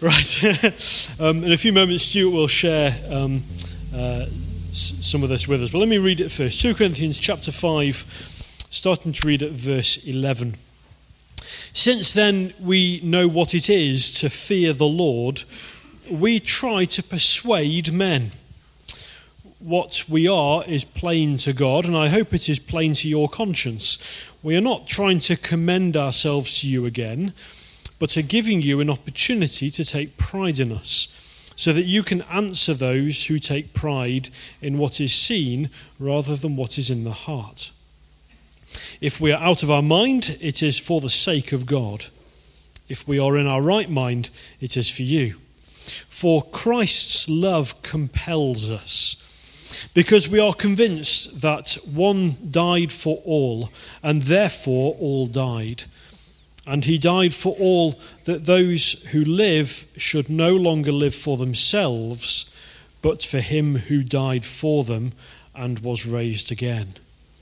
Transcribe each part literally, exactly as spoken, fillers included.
Right. um, in a few moments, Stuart will share um, uh, s- some of this with us. But let me read it first. Second Corinthians chapter five, starting to read at verse eleven. Since then we know what it is to fear the Lord, we try to persuade men. What we are is plain to God, and I hope it is plain to your conscience. We are not trying to commend ourselves to you again, but are giving you an opportunity to take pride in us, so that you can answer those who take pride in what is seen rather than what is in the heart. If we are out of our mind, it is for the sake of God. If we are in our right mind, it is for you. For Christ's love compels us, because we are convinced that one died for all, and therefore all died. And he died for all, that those who live should no longer live for themselves, but for him who died for them and was raised again.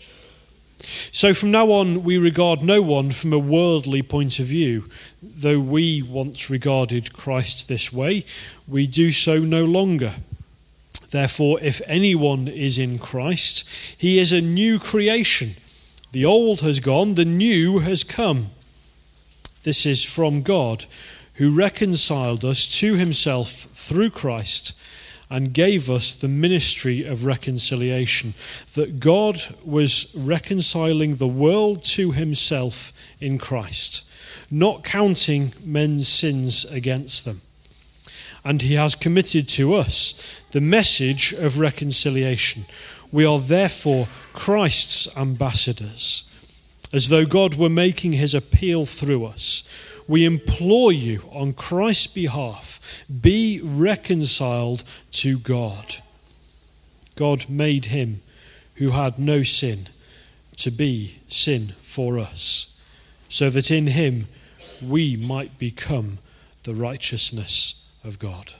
So from now on, we regard no one from a worldly point of view. Though we once regarded Christ this way, we do so no longer. Therefore, if anyone is in Christ, he is a new creation. The old has gone, the new has come. This is from God, who reconciled us to himself through Christ and gave us the ministry of reconciliation, that God was reconciling the world to himself in Christ, not counting men's sins against them. And he has committed to us the message of reconciliation. We are therefore Christ's ambassadors, as though God were making his appeal through us. We implore you on Christ's behalf, be reconciled to God. God made him who had no sin to be sin for us, so that in him we might become the righteousness of God.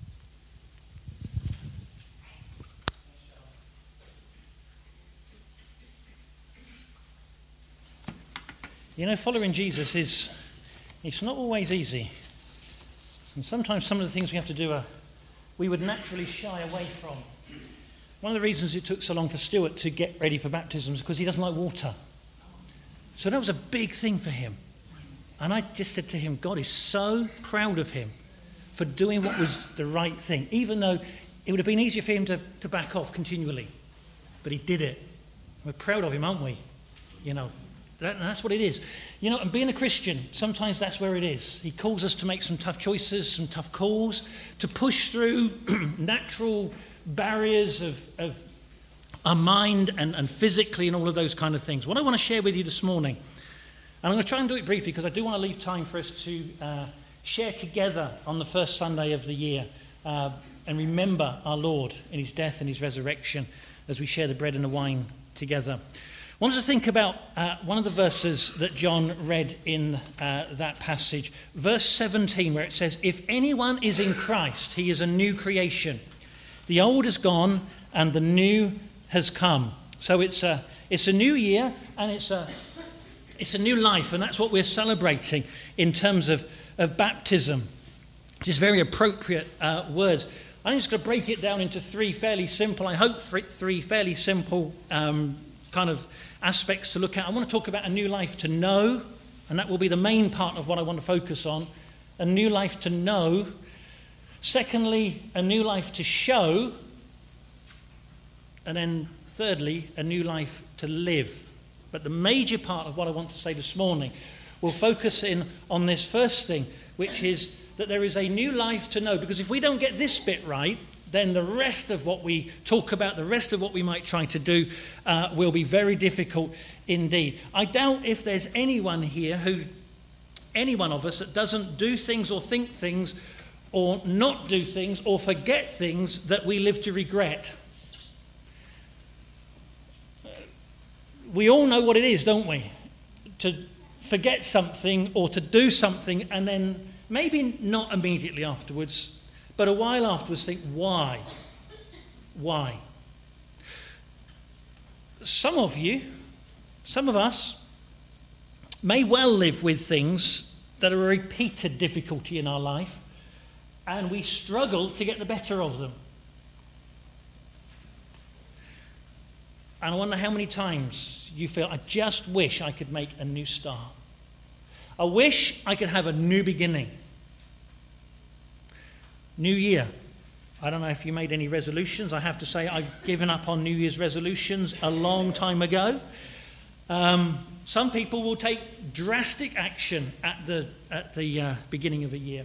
You know, following Jesus is, it's not always easy. And sometimes some of the things we have to do are, we would naturally shy away from. One of the reasons it took so long for Stuart to get ready for baptism is because he doesn't like water. So that was a big thing for him. And I just said to him, God is so proud of him for doing what was the right thing, even though it would have been easier for him to, to back off continually. But he did it. We're proud of him, aren't we? You know, that, that's what it is. You know, and being a Christian, sometimes that's where it is. He calls us to make some tough choices, some tough calls, to push through natural barriers of, of our mind and, and physically and all of those kind of things. What I want to share with you this morning, and I'm going to try and do it briefly because I do want to leave time for us to uh, share together on the first Sunday of the year uh, and remember our Lord in his death and his resurrection as we share the bread and the wine together. I want us to think about uh, one of the verses that John read in uh, that passage, verse seventeen, where it says, if anyone is in Christ, he is a new creation. The old is gone and the new has come. So it's a, it's a new year and it's a, it's a new life, and that's what we're celebrating in terms of of baptism, which is very appropriate uh, words. I'm just going to break it down into three fairly simple, I hope three, three fairly simple um, kind of aspects to look at. I want to talk about a new life to know, and that will be the main part of what I want to focus on. A new life to know. Secondly, a new life to show. And then thirdly, a new life to live. But the major part of what I want to say this morning will focus in on this first thing, which is that there is a new life to know. Because if we don't get this bit right, then the rest of what we talk about, the rest of what we might try to do, uh, will be very difficult indeed. I doubt if there's anyone here who, any one of us that doesn't do things or think things or not do things or forget things that we live to regret. We all know what it is, don't we? To forget something or to do something and then maybe not immediately afterwards, but a while afterwards think, why? Why? Some of you, some of us, may well live with things that are a repeated difficulty in our life, and we struggle to get the better of them. And I wonder how many times you feel, I just wish I could make a new start. I wish I could have a new beginning. New year. I don't know if you made any resolutions. I have to say I've given up on New Year's resolutions a long time ago. Um, some people will take drastic action at the, at the uh, beginning of a year.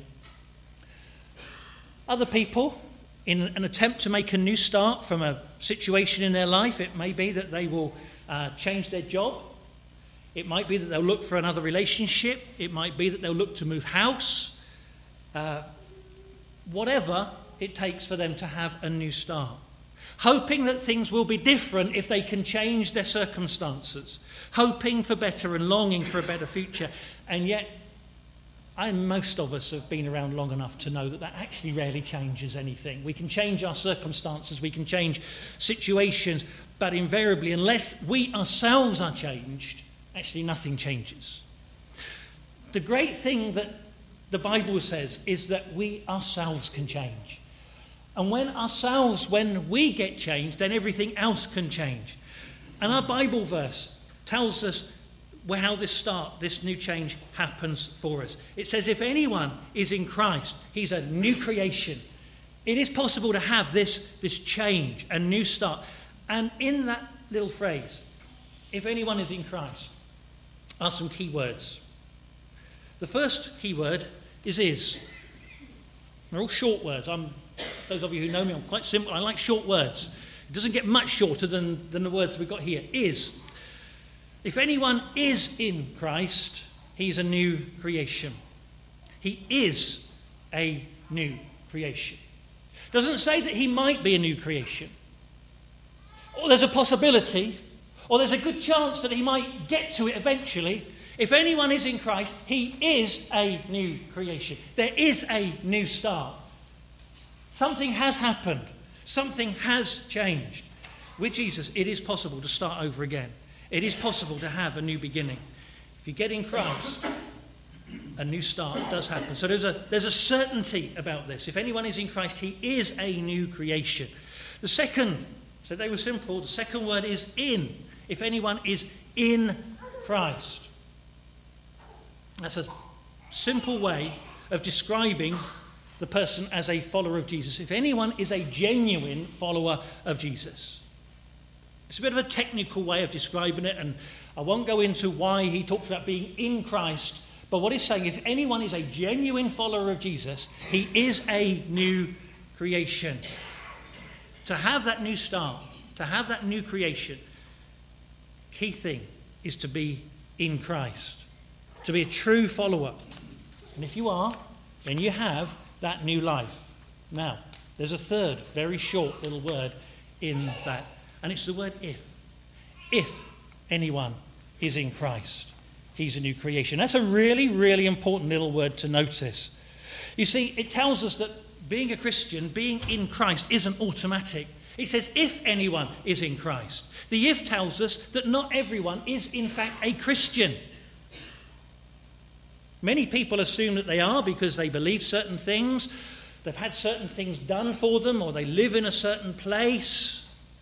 Other people, in an attempt to make a new start from a situation in their life, it may be that they will uh, change their job. It might be that they'll look for another relationship. It might be that they'll look to move house. Uh, whatever it takes for them to have a new start. Hoping that things will be different if they can change their circumstances. Hoping for better and longing for a better future. And yet, I, most of us have been around long enough to know that that actually rarely changes anything. We can change our circumstances, we can change situations, but invariably, unless we ourselves are changed, actually nothing changes. The great thing that the Bible says is that we ourselves can change. And when ourselves, when we get changed, then everything else can change. And our Bible verse tells us how this start, this new change happens for us. It says, if anyone is in Christ, he's a new creation. It is possible to have this, this change, a new start. And in that little phrase, if anyone is in Christ, are some key words. The first key word is is. They're all short words. I'm, those of you who know me, I'm quite simple. I like short words. It doesn't get much shorter than, than the words we've got here. Is. If anyone is in Christ, he's a new creation. He is a new creation. Doesn't say that he might be a new creation. Or there's a possibility, or there's a good chance that he might get to it eventually. If anyone is in Christ, he is a new creation. There is a new start. Something has happened. Something has changed. With Jesus, it is possible to start over again. It is possible to have a new beginning. If you get in Christ, a new start does happen. So there's a, there's a certainty about this. If anyone is in Christ, he is a new creation. The second, so they were simple, the second word is in. If anyone is in Christ. That's a simple way of describing the person as a follower of Jesus. If anyone is a genuine follower of Jesus. It's a bit of a technical way of describing it, and I won't go into why he talks about being in Christ, but what he's saying, if anyone is a genuine follower of Jesus, he is a new creation. To have that new start, to have that new creation, key thing is to be in Christ. To be a true follower. And if you are, then you have that new life. Now, there's a third, very short little word in that. And it's the word if. If anyone is in Christ, he's a new creation. That's a really, really important little word to notice. You see, it tells us that being a Christian, being in Christ, isn't automatic. It says if anyone is in Christ. The if tells us that not everyone is in fact a Christian. Many people assume that they are because they believe certain things, they've had certain things done for them, or they live in a certain place.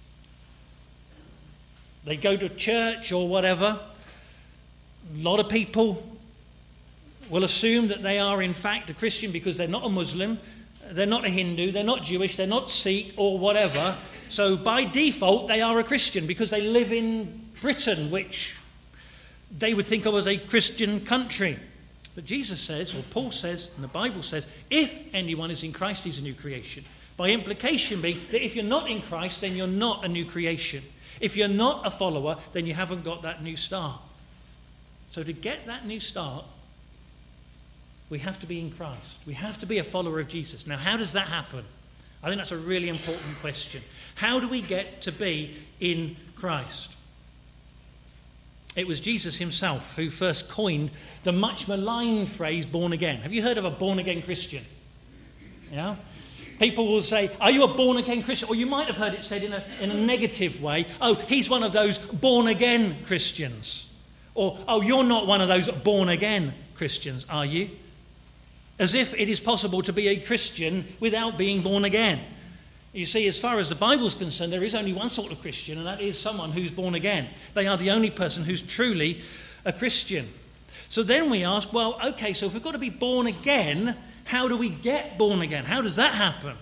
They go to church or whatever. A lot of people will assume that they are in fact a Christian because they're not a Muslim, they're not a Hindu, they're not Jewish, they're not Sikh or whatever. So by default they are a Christian because they live in Britain, which they would think of as a Christian country. But Jesus says, or Paul says, and the Bible says, if anyone is in Christ, he's a new creation. By implication being that if you're not in Christ, then you're not a new creation. If you're not a follower, then you haven't got that new start. So to get that new start, we have to be in Christ. We have to be a follower of Jesus. Now, how does that happen? I think that's a really important question. How do we get to be in Christ? It was Jesus himself who first coined the much maligned phrase born again. Have you heard of a born again Christian? Yeah? People will say, are you a born again Christian? Or you might have heard it said in a, in a negative way, oh, he's one of those born again Christians. Or, oh, you're not one of those born again Christians, are you? as if it is possible to be a Christian without being born again. You see, as far as the Bible's concerned, there is only one sort of Christian, and that is someone who's born again. They are the only person who's truly a Christian. So then we ask, well, okay, so if we've got to be born again, how do we get born again? How does that happen?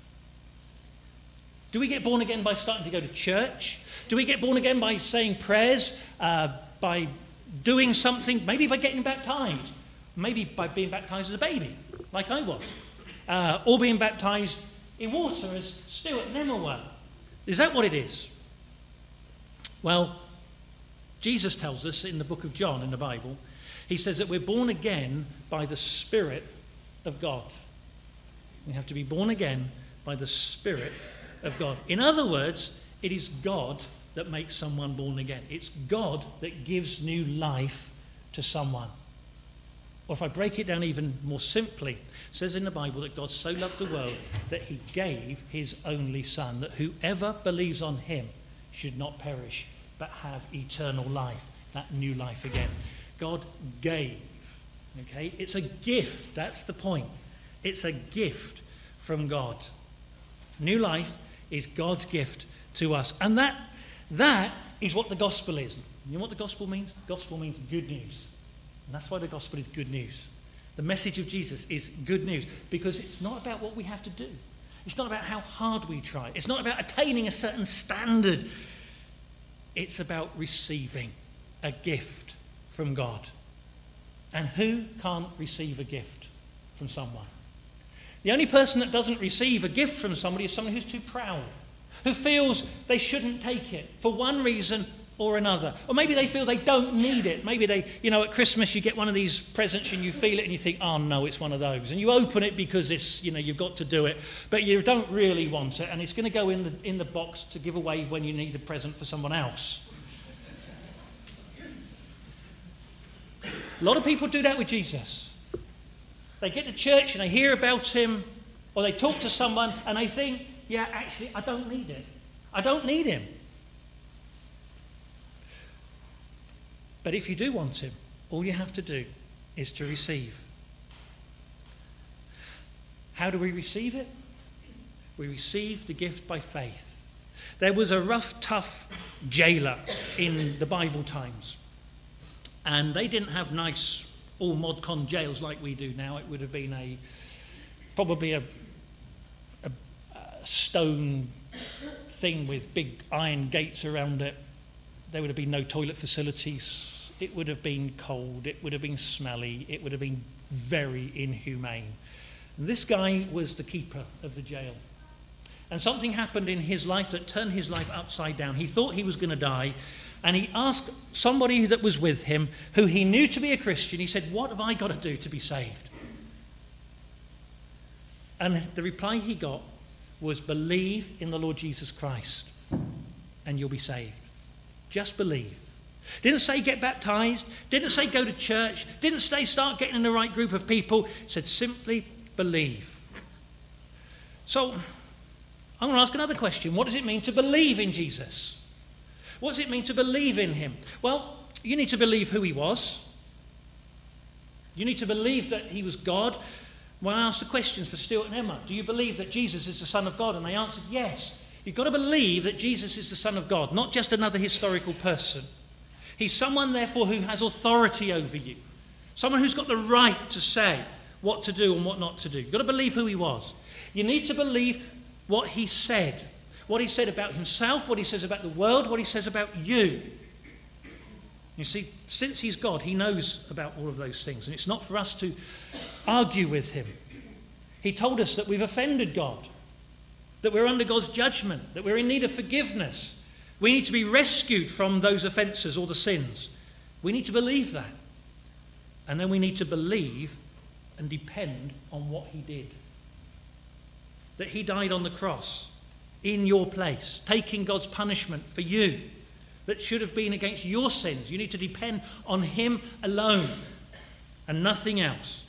Do we get born again by starting to go to church? Do we get born again by saying prayers, uh, by doing something, maybe by getting baptized, maybe by being baptized as a baby, like I was, uh, or being baptized in water as Stuart and Emma were? Is that what it is? Well, Jesus tells us in the book of John in the Bible, he says that we're born again by the Spirit of God. We have to be born again by the Spirit of God. In other words, it is God that makes someone born again. It's God that gives new life to someone. Or if I break it down even more simply, it says in the Bible that God so loved the world that he gave his only Son, that whoever believes on him should not perish, but have eternal life, that new life again. God gave. Okay? It's a gift. That's the point. It's a gift from God. New life is God's gift to us. And that, that is what the gospel is. You know what the gospel means? The gospel means good news. And that's why the gospel is good news. The message of Jesus is good news, because it's not about what we have to do. It's not about how hard we try. It's not about attaining a certain standard. It's about receiving a gift from God. And who can't receive a gift from someone? The only person that doesn't receive a gift from somebody is someone who's too proud, who feels they shouldn't take it for one reason or another. Or maybe they feel they don't need it. Maybe they, you know, at Christmas you get one of these presents and you feel it and you think, oh no, it's one of those. And you open it because it's, you know, you've got to do it, but you don't really want it, and it's going to go in the, in the box to give away when you need a present for someone else. A lot of people do that with Jesus. They get to church and they hear about him, or they talk to someone and they think, yeah, actually, I don't need it. I don't need him. But if you do want him, all you have to do is to receive. How do we receive it? We receive the gift by faith. There was a rough, tough jailer in the Bible times. And they didn't have nice, all mod con jails like we do now. It would have been a probably a, a, a stone thing with big iron gates around it. There would have been no toilet facilities. It would have been cold. It would have been smelly. It would have been very inhumane. And this guy was the keeper of the jail. And something happened in his life that turned his life upside down. He thought he was going to die. And he asked somebody that was with him, who he knew to be a Christian, he said, what have I got to do to be saved? And the reply he got was, believe in the Lord Jesus Christ and you'll be saved. Just believe. Didn't say get baptized, didn't say go to church, didn't say start getting in the right group of people, said simply believe. So I'm going to ask another question. What does it mean to believe in Jesus? What does it mean to believe in him? Well, you need to believe who he was. You need to believe that he was God. When I asked the questions for Stuart and Emma, do you believe that Jesus is the Son of God? And they answered yes. You've got to believe that Jesus is the Son of God, not just another historical person. He's someone, therefore, who has authority over you. Someone who's got the right to say what to do and what not to do. You've got to believe who he was. You need to believe what he said. What he said about himself, what he says about the world, what he says about you. You see, since he's God, he knows about all of those things. And it's not for us to argue with him. He told us that we've offended God, that we're under God's judgment, that we're in need of forgiveness. We need to be rescued from those offences or the sins. We need to believe that. And then we need to believe and depend on what he did. That he died on the cross in your place, taking God's punishment for you that should have been against your sins. You need to depend on him alone and nothing else.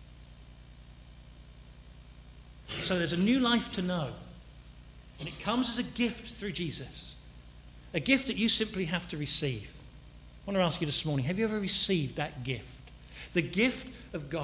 So there's a new life to know, and it comes as a gift through Jesus, a gift that you simply have to receive. I want to ask you this morning, have you ever received that gift? The gift of God,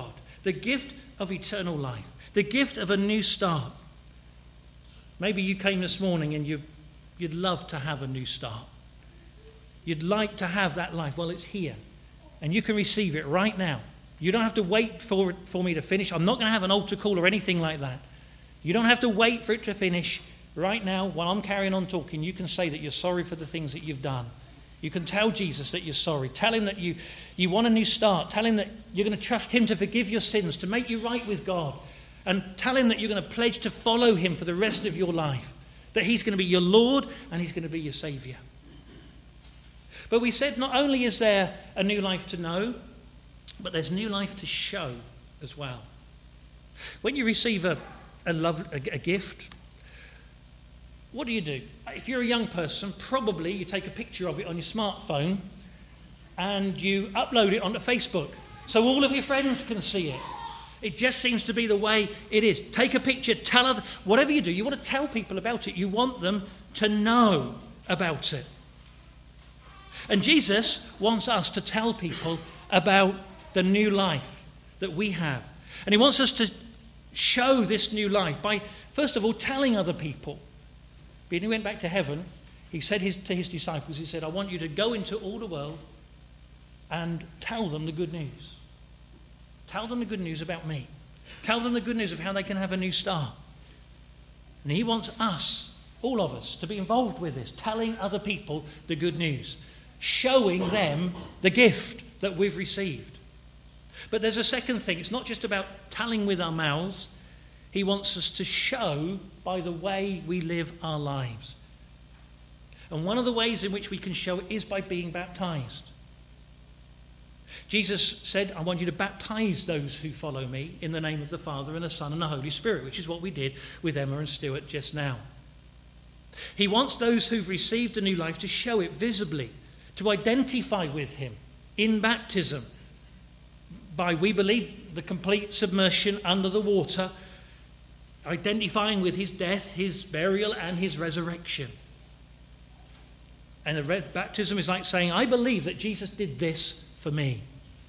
the gift of eternal life, the gift of a new start. Maybe you came this morning and you, you'd love to have a new start. You'd like to have that life. Well, it's here. And you can receive it right now. You don't have to wait for, for me to finish. I'm not going to have an altar call or anything like that. You don't have to wait for it to finish. Right now, while I'm carrying on talking, you can say that you're sorry for the things that you've done. You can tell Jesus that you're sorry. Tell him that you, you want a new start. Tell him that you're going to trust him to forgive your sins, to make you right with God. And tell him that you're going to pledge to follow him for the rest of your life. That he's going to be your Lord and he's going to be your Saviour. But we said not only is there a new life to know, but there's new life to show as well. When you receive a, a, love, a, a gift, what do you do? If you're a young person, probably you take a picture of it on your smartphone and you upload it onto Facebook so all of your friends can see it. It just seems to be the way it is. Take a picture, tell other, whatever you do, you want to tell people about it. You want them to know about it. And Jesus wants us to tell people about the new life that we have. And he wants us to show this new life by, first of all, telling other people. When he went back to heaven, he said his, to his disciples, he said, I want you to go into all the world and tell them the good news. Tell them the good news about me. Tell them the good news of how they can have a new start. And he wants us, all of us, to be involved with this, telling other people the good news, showing them the gift that we've received. But there's a second thing. It's not just about telling with our mouths. He wants us to show by the way we live our lives. And one of the ways in which we can show it is by being baptized. Jesus said, I want you to baptize those who follow me in the name of the Father and the Son and the Holy Spirit, which is what we did with Emma and Stuart just now. He wants those who've received a new life to show it visibly, to identify with him in baptism by, we believe, the complete submersion under the water, identifying with his death, his burial, and his resurrection. And the baptism is like saying, I believe that Jesus did this for me.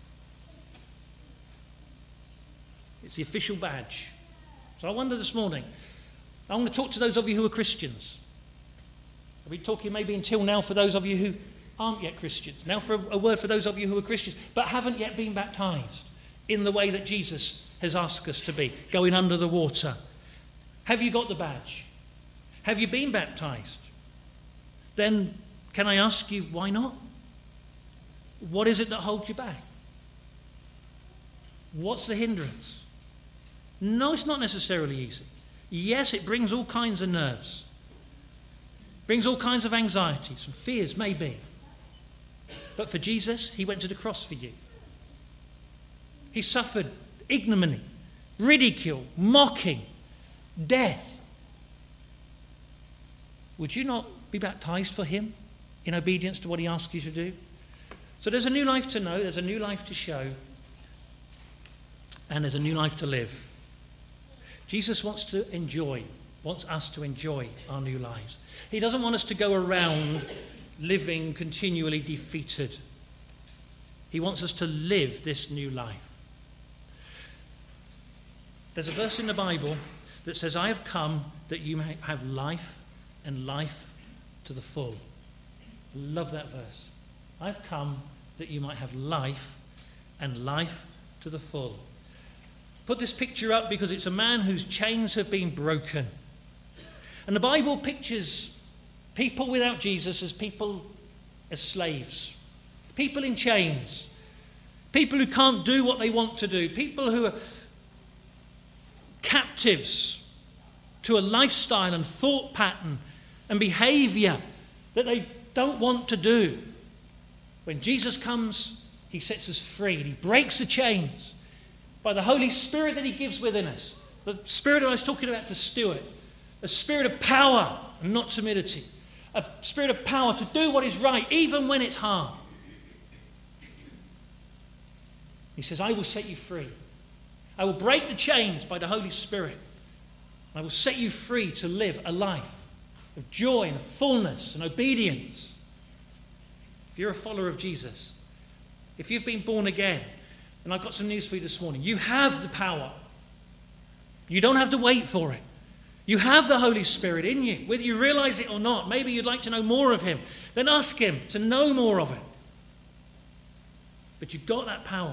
It's the official badge. So I wonder this morning, I want to talk to those of you who are Christians. I'll be talking maybe until now for those of you who aren't yet Christians. Now for a, a word for those of you who are Christians, but haven't yet been baptized in the way that Jesus has asked us to be, going under the water. Have you got the badge? Have you been baptized? Then can I ask you, why not? What is it that holds you back? What's the hindrance? No, it's not necessarily easy. Yes, it brings all kinds of nerves. Brings all kinds of anxieties and fears, maybe. But for Jesus, he went to the cross for you. He suffered ignominy, ridicule, mocking, death. Would you not be baptized for him in obedience to what he asks you to do? So there's a new life to know, there's a new life to show, and there's a new life to live. Jesus wants to enjoy, wants us to enjoy our new lives. He doesn't want us to go around living continually defeated. He wants us to live this new life. There's a verse in the Bible that says, I have come that you may have life and life to the full. I love that verse. I've come that you might have life and life to the full. Put this picture up because it's a man whose chains have been broken. And the Bible pictures people without Jesus as people as slaves. People in chains. People who can't do what they want to do. People who are captives to a lifestyle and thought pattern and behavior that they don't want to do. When Jesus comes, he sets us free. He breaks the chains by the Holy Spirit that he gives within us. The Spirit that I was talking about to Stuart. A spirit of power and not timidity. A spirit of power to do what is right, even when it's hard. He says, I will set you free. I will break the chains by the Holy Spirit. I will set you free to live a life of joy and fullness and obedience. If you're a follower of Jesus, if you've been born again, And I've got some news for you this morning. You have the power. You don't have to wait for it. You have the Holy Spirit in you, whether you realize it or not. Maybe you'd like to know more of him. Then ask him to know more of it. But you've got that power.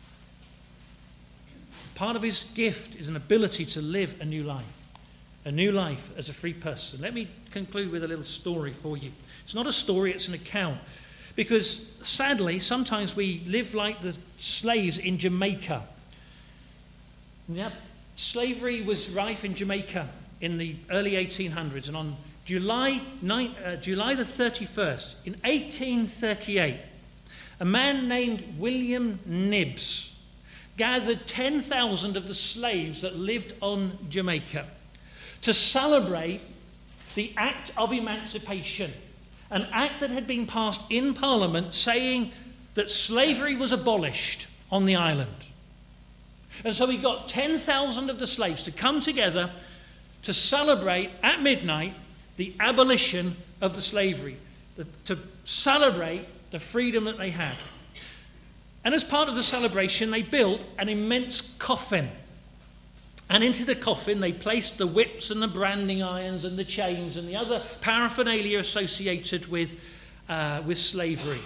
Part of his gift is an ability to live a new life. A new life as a free person. Let me conclude with a little story for you. It's not a story, it's an account. Because sadly, sometimes we live like the slaves in Jamaica. Yeah, slavery was rife in Jamaica in the early eighteen hundreds. And on July, ninth, uh, July the thirty-first, in eighteen thirty-eight, a man named William Knibbs gathered ten thousand of the slaves that lived on Jamaica to celebrate the act of emancipation, an act that had been passed in Parliament saying that slavery was abolished on the island. And so he got ten thousand of the slaves to come together to celebrate at midnight the abolition of the slavery, to celebrate the freedom that they had. And as part of the celebration, they built an immense coffin. And into the coffin, they placed the whips and the branding irons and the chains and the other paraphernalia associated with, uh, with slavery.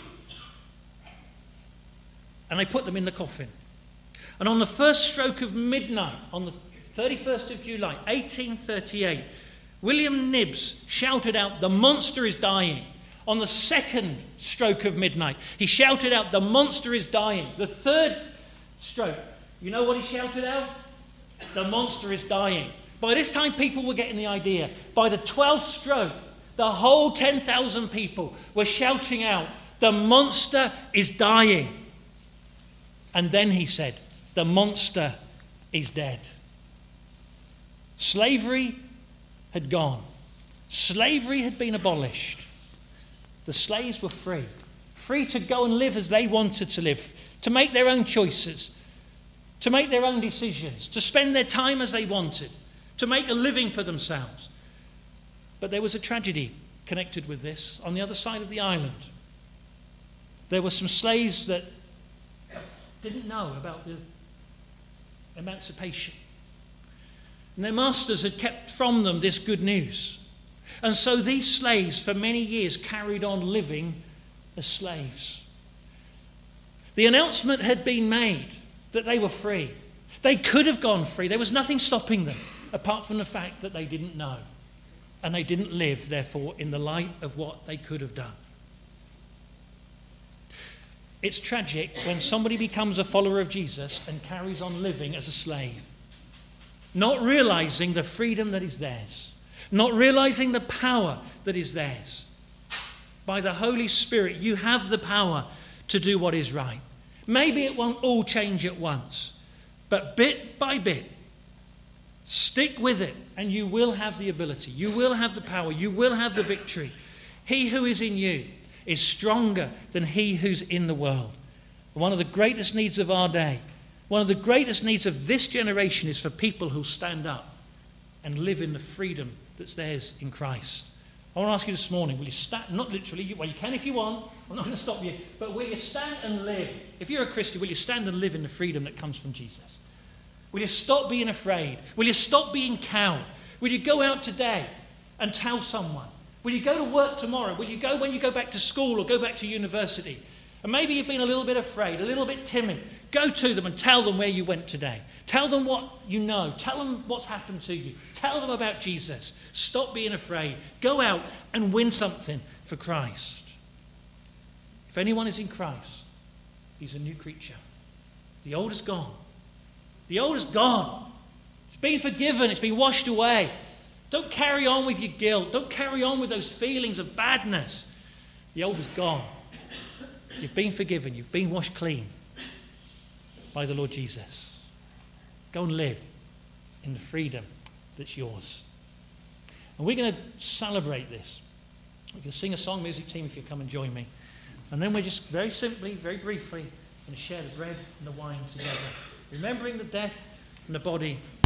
And they put them in the coffin. And on the first stroke of midnight, on the thirty-first of July, eighteen thirty-eight, William Knibbs shouted out, "The monster is dying." On the second stroke of midnight, he shouted out, "The monster is dying." The third stroke, you know what he shouted out? "The monster is dying." By this time, people were getting the idea. By the twelfth stroke, the whole ten thousand people were shouting out, "The monster is dying." And then he said, "The monster is dead." Slavery had gone. Slavery had been abolished. The slaves were free. Free to go and live as they wanted to live, to make their own choices, to make their own decisions, to spend their time as they wanted, to make a living for themselves. But there was a tragedy connected with this on the other side of the island. There were some slaves that didn't know about the emancipation. And their masters had kept from them this good news. And so these slaves for many years carried on living as slaves. The announcement had been made that they were free. They could have gone free. There was nothing stopping them apart from the fact that they didn't know. And they didn't live, therefore, in the light of what they could have done. It's tragic when somebody becomes a follower of Jesus and carries on living as a slave, not realizing the freedom that is theirs, not realizing the power that is theirs. By the Holy Spirit, you have the power to do what is right. Maybe it won't all change at once, but bit by bit, stick with it and you will have the ability, you will have the power, you will have the victory. He who is in you is stronger than he who's in the world. One of the greatest needs of our day, one of the greatest needs of this generation is for people who stand up and live in the freedom that's theirs in Christ. I want to ask you this morning, will you stand, not literally, well you can if you want, I'm not going to stop you, but will you stand and live? If you're a Christian, will you stand and live in the freedom that comes from Jesus? Will you stop being afraid? Will you stop being cowed? Will you go out today and tell someone? Will you go to work tomorrow? Will you go when you go back to school or go back to university? And maybe you've been a little bit afraid, a little bit timid. Go to them and tell them where you went today. Tell them what you know. Tell them what's happened to you. Tell them about Jesus. Stop being afraid. Go out and win something for Christ. If anyone is in Christ, he's a new creature. The old is gone. The old is gone. It's been forgiven. It's been washed away. Don't carry on with your guilt. Don't carry on with those feelings of badness. The old is gone. You've been forgiven. You've been washed clean by the Lord Jesus. Go and live in the freedom that's yours. And we're going to celebrate this. We can sing a song, music team, if you come and join me. And then we're just very simply, very briefly, going to share the bread and the wine together, remembering the death and the body